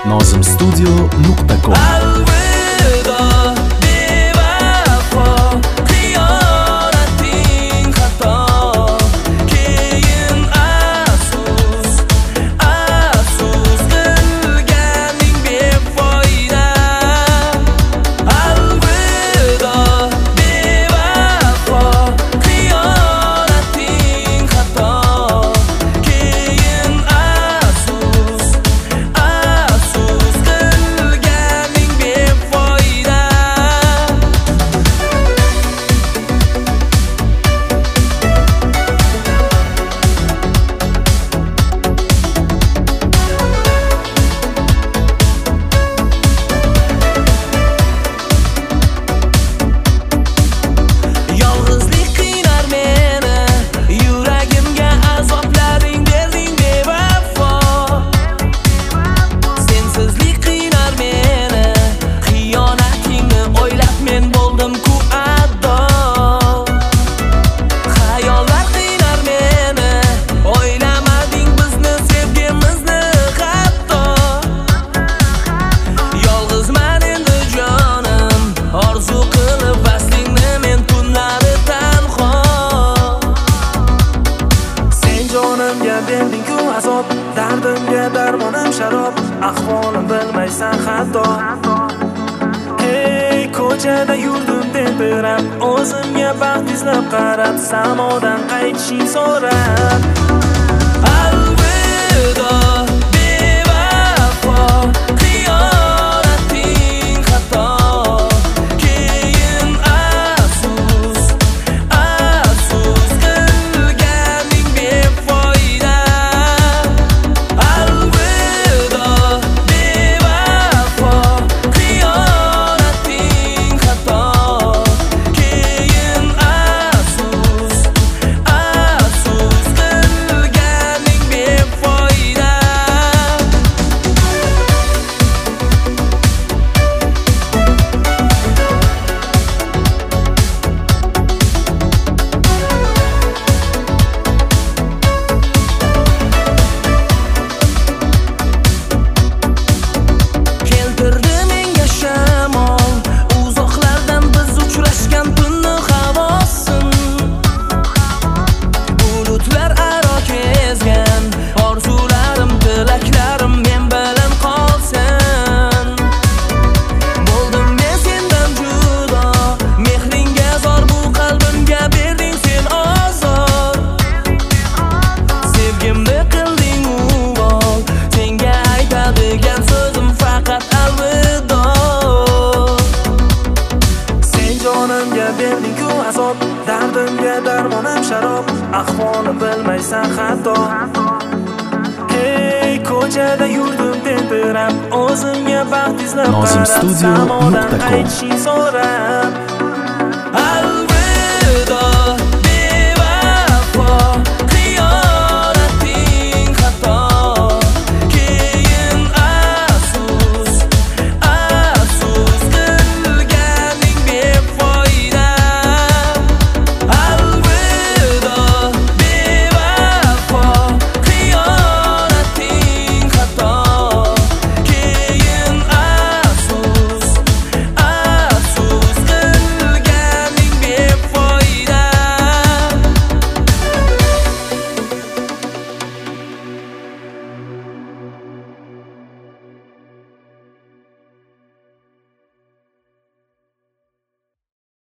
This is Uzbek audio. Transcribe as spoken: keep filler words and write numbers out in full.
nozim studio nuqta com. Dardimga darmonim sharob, ahvolim bilmaysan hatto. Hey, ko'chada yurdim tentirab, o'zimga baxt izlab qarab, samodan qaytishing so'rab. Alvido bevafo, xiyonating xato, keyin afsus, afsus qilganing befoyda. Dardimga darmonim sharob, ahvolim bilmaysan hatto. Hey, ko'chada yurdim tentirab, o'zimga baxt izlab qarab, samodan qaytishing so'rab.